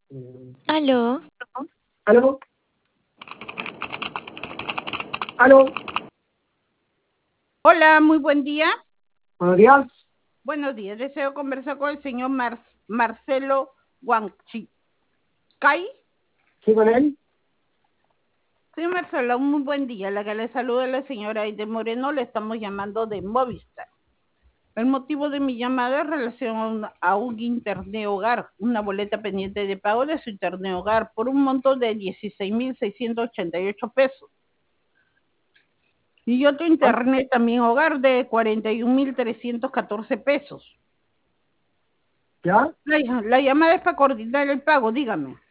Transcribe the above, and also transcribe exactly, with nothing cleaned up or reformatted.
Aló, ¿Aló? ¿Aló? Hola, muy buen día. Buenos días. Buenos días. Deseo conversar con el señor Mar Marcelo Huanchicay. ¿Sí con él? Señor Marcelo, un muy buen día. La que le saluda es la señora Aide Moreno. Le estamos llamando de Movistar. El motivo de mi llamada es relación a un, a un internet hogar, una boleta pendiente de pago de su internet hogar por un monto de dieciséis mil seiscientos ochenta y ocho pesos. Y otro ¿Ah? internet también hogar de cuarenta y un mil trescientos catorce pesos. ¿Ya? La, la llamada es para coordinar el pago, dígame.